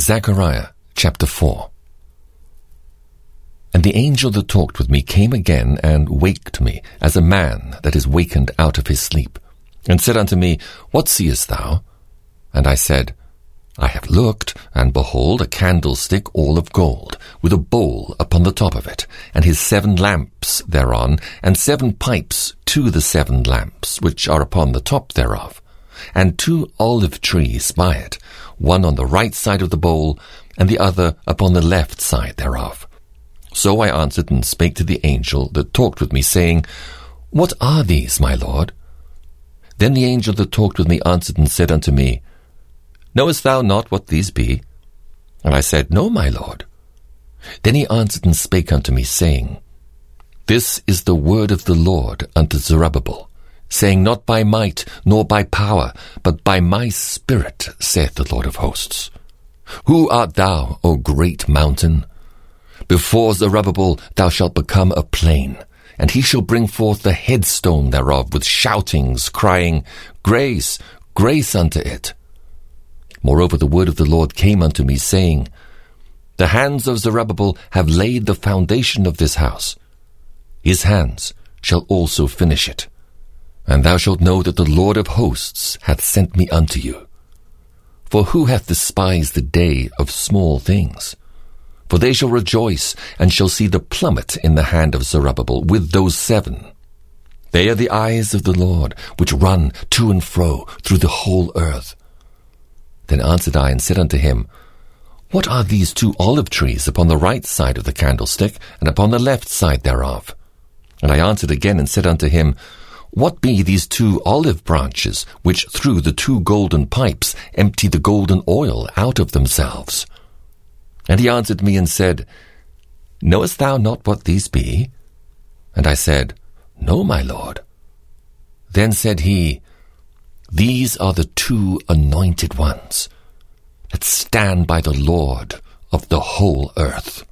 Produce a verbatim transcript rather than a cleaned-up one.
Zechariah chapter four. And the angel that talked with me came again and waked me, as a man that is wakened out of his sleep, and said unto me, What seest thou? And I said, I have looked, and behold, a candlestick all of gold, with a bowl upon the top of it, and his seven lamps thereon, and seven pipes to the seven lamps, which are upon the top thereof, and two olive trees by it, one on the right side of the bowl, and the other upon the left side thereof. So I answered and spake to the angel that talked with me, saying, What are these, my lord? Then the angel that talked with me answered and said unto me, Knowest thou not what these be? And I said, No, my lord. Then he answered and spake unto me, saying, This is the word of the Lord unto Zerubbabel, saying, Not by might, nor by power, but by my spirit, saith the Lord of hosts. Who art thou, O great mountain? Before Zerubbabel thou shalt become a plain, and he shall bring forth the headstone thereof with shoutings, crying, Grace, grace unto it. Moreover, the word of the Lord came unto me, saying, The hands of Zerubbabel have laid the foundation of this house. His hands shall also finish it. And thou shalt know that the Lord of hosts hath sent me unto you. For who hath despised the day of small things? For they shall rejoice, and shall see the plummet in the hand of Zerubbabel with those seven. They are the eyes of the Lord, which run to and fro through the whole earth. Then answered I and said unto him, What are these two olive trees upon the right side of the candlestick, and upon the left side thereof? And I answered again and said unto him, What be these two olive branches, which through the two golden pipes empty the golden oil out of themselves? And he answered me and said, Knowest thou not what these be? And I said, No, my lord. Then said he, These are the two anointed ones that stand by the Lord of the whole earth.